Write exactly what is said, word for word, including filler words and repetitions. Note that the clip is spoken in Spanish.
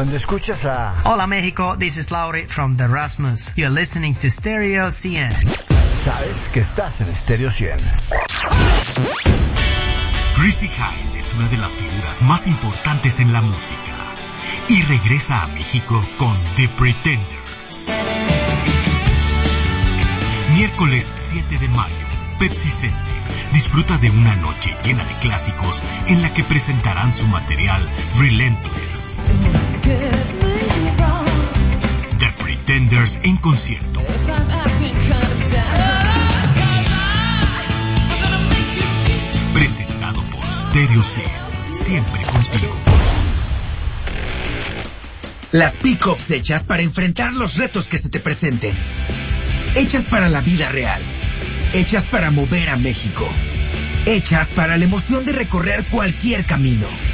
Cuando escuchas a... Hola México, this is Laurie from The Rasmus. You're listening to Stereo cien. Sabes que estás en Stereo cien. Chrissie Hynde es una de las figuras más importantes en la música y regresa a México con The Pretenders. Miércoles siete de mayo, Pepsi Center. Disfruta de una noche llena de clásicos en la que presentarán su material Relentless. The Pretenders en concierto. Presentado por Stereo cien, siempre contigo. Las pick-ups hechas para enfrentar los retos que se te presenten. Hechas para la vida real. Hechas para mover a México. Hechas para la emoción de recorrer cualquier camino.